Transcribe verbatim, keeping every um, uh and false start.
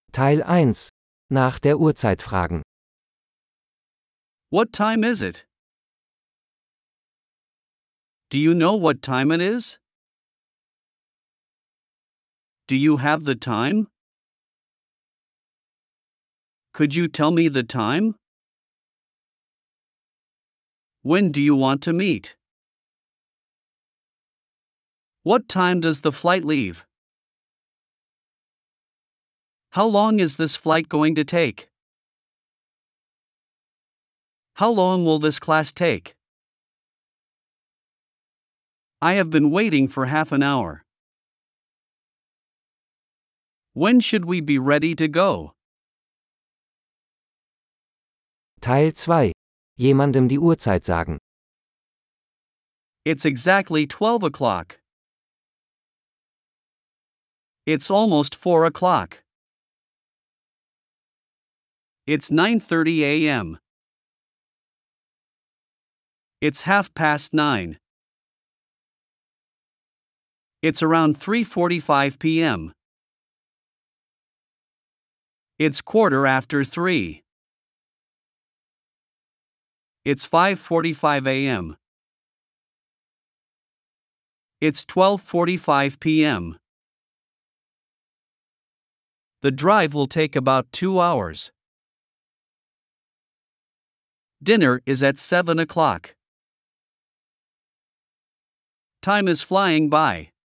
Teil eins. Nach der Uhrzeit fragen. What time is it? Do you know what time it is? Do you have the time? Could you tell me the time? When do you want to meet? What time does the flight leave? How long is this flight going to take? How long will this class take? I have been waiting for half an hour. When should we be ready to go? Teil zwei. Jemandem die Uhrzeit sagen. It's exactly twelve o'clock. It's almost four o'clock. It's nine thirty a.m. It's half past nine. It's around three forty-five p.m. It's quarter after three. It's five forty-five a.m. It's twelve forty-five p.m. The drive will take about two hours. Dinner is at seven o'clock. Time is flying by.